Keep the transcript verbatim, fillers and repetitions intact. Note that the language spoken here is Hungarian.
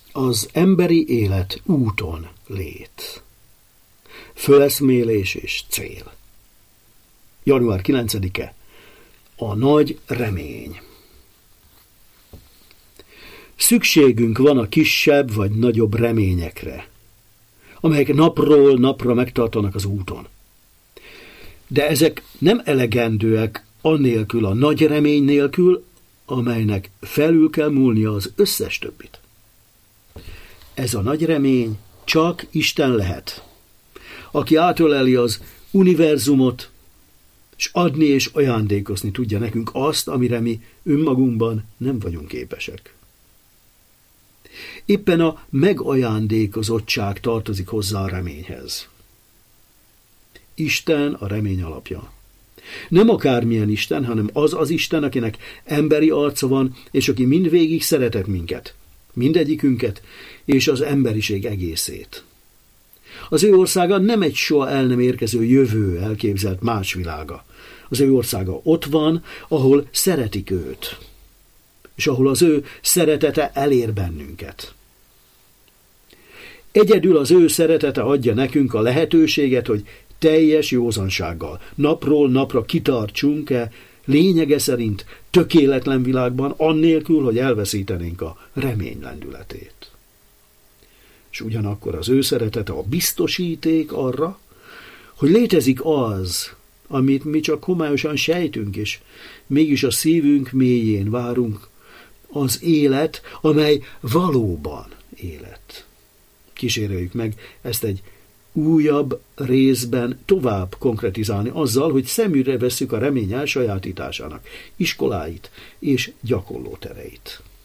Az emberi élet úton lét. Föleszmélés és cél. január kilencedike. A nagy remény. Szükségünk van a kisebb vagy nagyobb reményekre, amelyek napról napra megtartanak az úton. De ezek nem elegendőek annélkül a nagy remény nélkül, amelynek felül kell múlnia az összes többit. Ez a nagy remény csak Isten lehet, aki átöleli az univerzumot, és adni és ajándékozni tudja nekünk azt, amire mi önmagunkban nem vagyunk képesek. Éppen a megajándékozottság tartozik hozzá a reményhez. Isten a remény alapja. Nem akármilyen Isten, hanem az az Isten, akinek emberi arca van, és aki mindvégig szeretett minket, mindegyikünket, és az emberiség egészét. Az ő országa nem egy soha el nem érkező jövő elképzelt más világa. Az ő országa ott van, ahol szeretik őt, és ahol az ő szeretete elér bennünket. Egyedül az ő szeretete adja nekünk a lehetőséget, hogy teljes józansággal, napról napra kitartsunk-e lényege szerint tökéletlen világban, annélkül, hogy elveszítenénk a remény lendületét. És ugyanakkor az ő szeretete a biztosíték arra, hogy létezik az, amit mi csak homályosan sejtünk, és mégis a szívünk mélyén várunk, az élet, amely valóban élet. Kíséreljük meg ezt egy újabb részben tovább konkretizálni azzal, hogy szemügyre vesszük a remény elsajátításának iskoláit és gyakorlótereit.